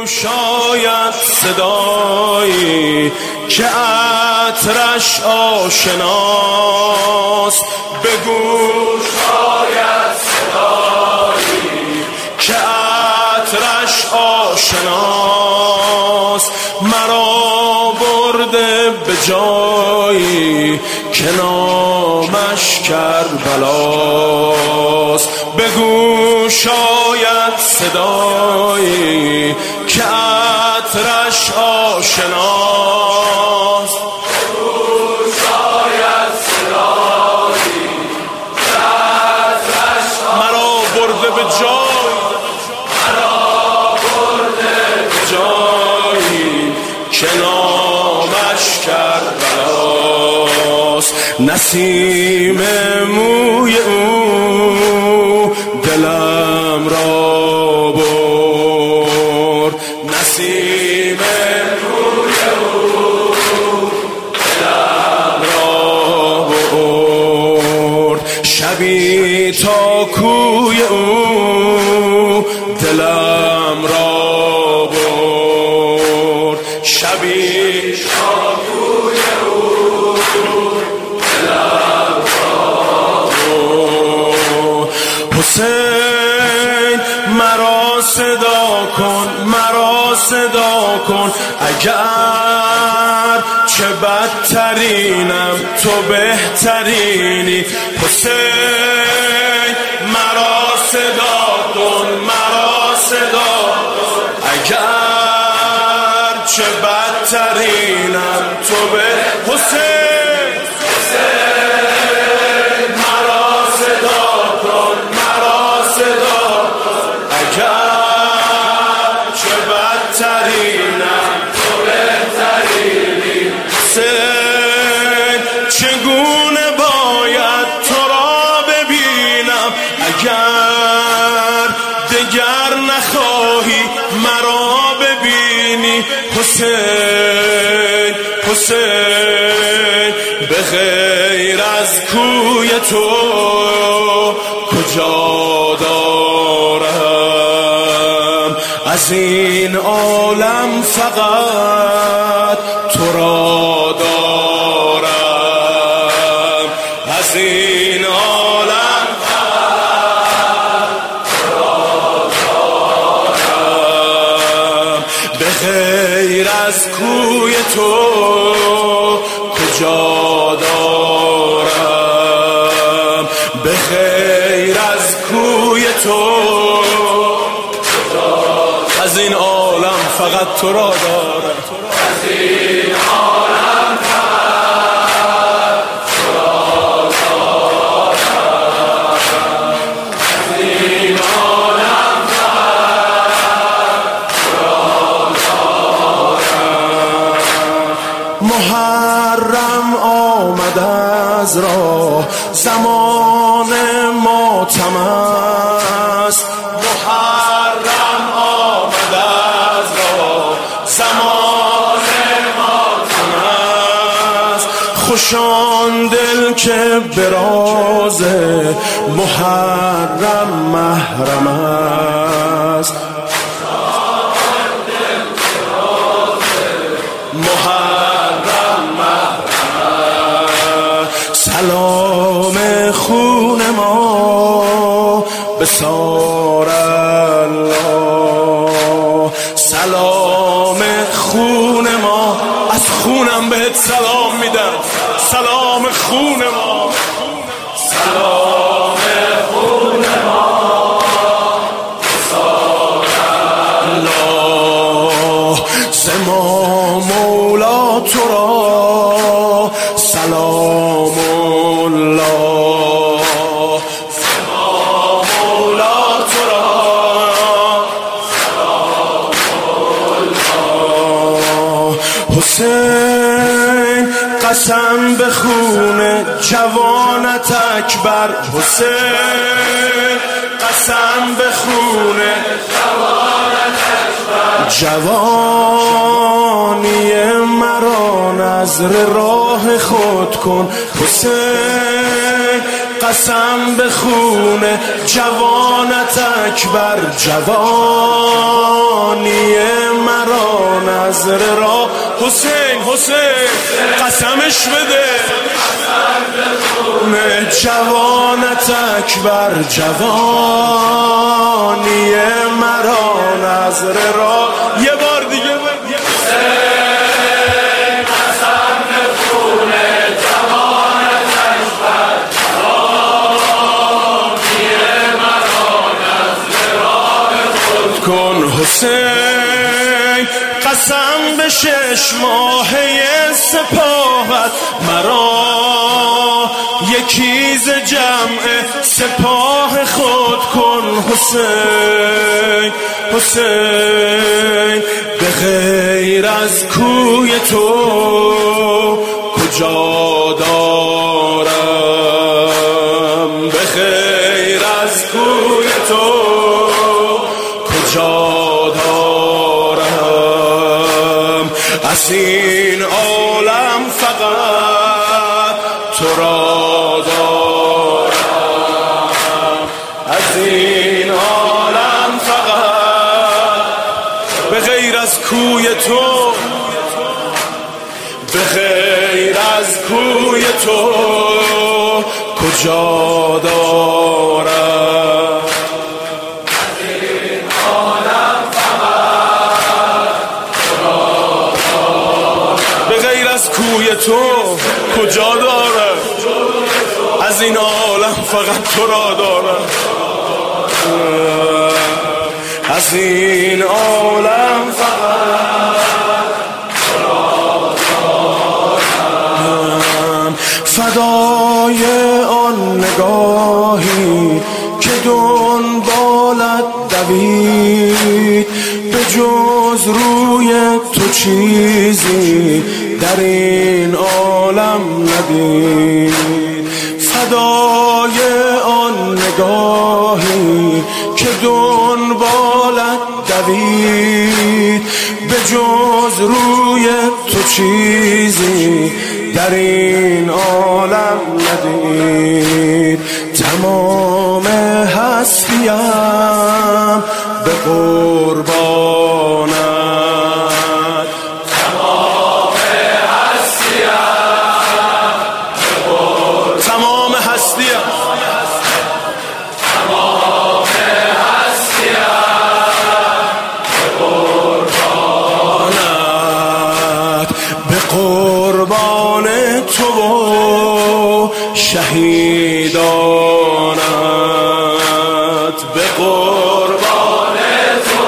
گوش آید صدایی که عطرش آشناست، به گوش آید صدایی که عطرش آشناست. مرا برده به جایی که نامش کربلاست، به گوش آید صدایی که عطرش آشناست. مرا برده به جایی که نامش کربلاست. نسیم موی او دلم را برد، نسیم موی او دلم را برد. شبی تا کوی او دلم را برد، شبی تا کوی او دلم را برد. حسین مرا صدا کن، مرا صدا کن، اگر چه بدترینم تو بهترینی. حسین مرا صدا کن، مرا صدا کن، اگر چه بدترینم تو به حسین. حسین مرا صدا کن، مرا صدا کن، اگر چه بدترینم تو بهترینی. حسین چگونه باید تو را ببینم اگر دگر نخواهی مرا ببینی. حسین حسین به غیر از کوی تو کجا دارم، از این عالم فقط تو را دارم، از این عالم فقط تو را دارم. به غیر از کوی تو کجا دارم، به غیر از کوی تو از این عالم فقط تو را دارم، از این عالم فقط تو را دارم، از این عالم فقط تو را دارم. محرم آمد از راه زمان ماتم است، محرم آمد از راه زمان ماتم است. خوشان دل که به راز محرم محرم است، محرم محرم است. سلام خون ما به سار الله، سلام خون ما، از خونم بهت سلام میدم، سلام خون ما، سلام خون ما به سار الله. زما مولا تو را سلام الله، زما مولا تو را سلام الله. حسین قسم به خون جوانت اکبر، حسین قسم به خون جوانت اکبر. جوانی مرا نظر راه خود کن حسین، قسم به خون جوانت اکبر. جوانی نظر را حسین حسین قسمش بده نه جوانت اکبر جوانی مرا نظر را یه بار دیگه کن حسین قسم به 6 ماهه سپاهت مرا یکی ز جمع سپاه خود کن حسین حسین به غیر از کوی تو کجا دارم به غیر از کوی تو دارم از این عالم فقط تو را دارم از این عالم فقط به غیر از کوی تو به غیر از کوی تو کجا دارم کوی تو کجا دارم از این عالم فقط تو را دارم از این عالم فقط تو را دارم فدای آن نگاهی که دنبالت دوید به جز روی تو چیزی در این عالم ندید فدای آن نگاهی که دنبالت دوید به جز روی تو چیزی در این عالم ندید تمام هستیم به قربانت قربان تو و شهیدانت به قربان تو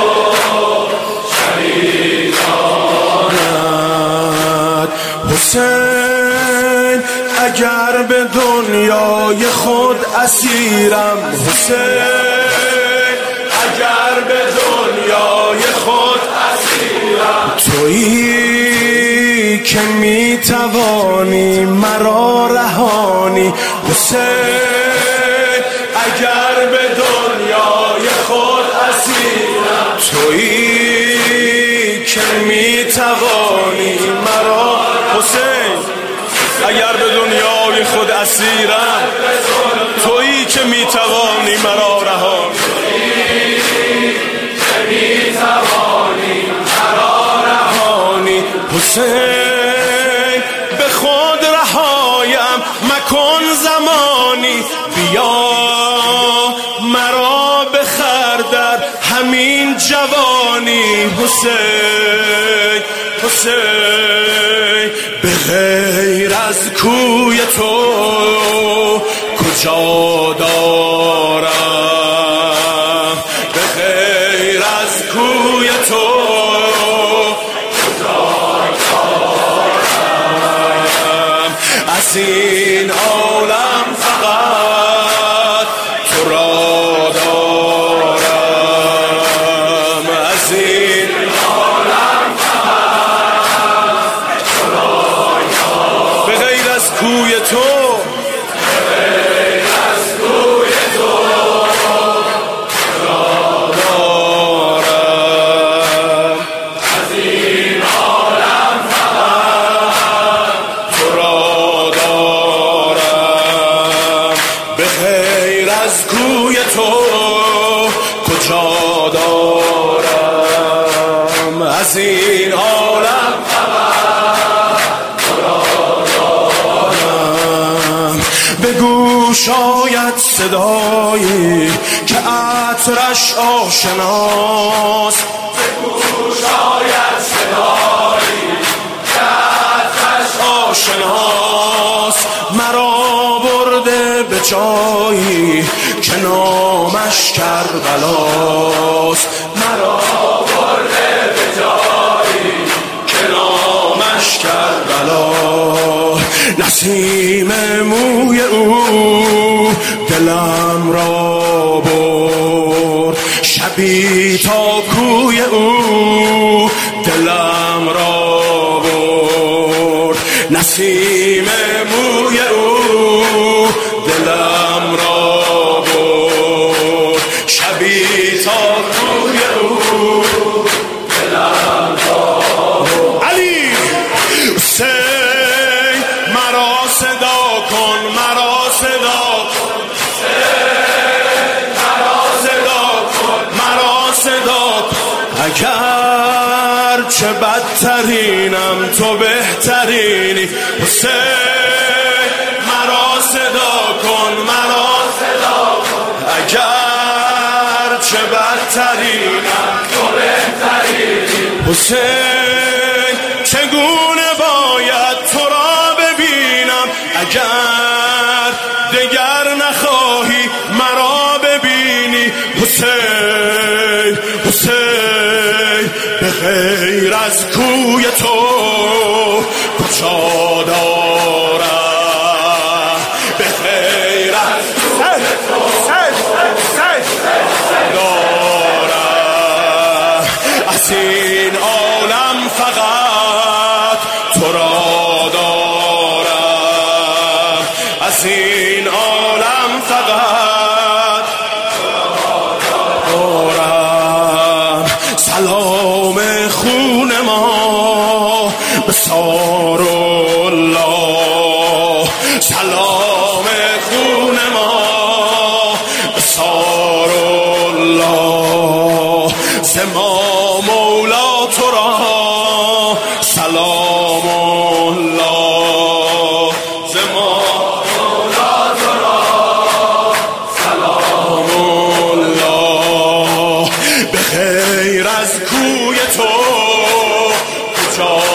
شهیدانت حسین اگر به دنیای خود اسیرم حسین اگر به دنیای خود اسیرم تویی که می توانی مرا رهانی حسین اگر به دنیای خود اسیرم تویی که می توانی مرا حسین اگر به دنیای خود اسیرم تویی که می توانی مرا رهانی حسین به خود رهایم مکن زمانی بیا مرا بخر در همین جوانی حسین حسین به غیر از کوی تو کجا دارم به غیر از کوی تو از این عالم فقط تو را دارم از این عالم فقط تو را دارم به غیر از کوی تو کجا دارم از این شاید صدایی که عطرش آشناست، بگو شاید صدایی که عطرش آشناست. مرا برده به جایی که نامش کربلاست، مرا برده به جایی که نامش کربلا. نسیم موی او دلم را برد، شبی تا کوی او دلم را برد. نسیم موی او دلم را برد، شبی تا کوی او دلم را برد. علی حسین مرا صدا کن، مرا صدا کن، مرا صدا کن، مرا صدا کن. اگر چه بدترینم تو بهترینی حسین، مرا صدا کن، مرا صدا کن. اگر چه بدترینم تو بهترینی حسین. چگونه باید تو را ببینم اگر دگر نخواهی مرا ببینی حسین. حسین به غیر از کوی تو کجا دارم، به غیر از کوی تو دارم. از این عالم فقط تو را دارم، از این عالم فقط تو را دارم. سلام خون ما به سارالله، سلام خون ما به سارالله. ز ما مولا تو را سلام الله، ز ما مولا تو را سلام الله. به غیر از کوی تو کجا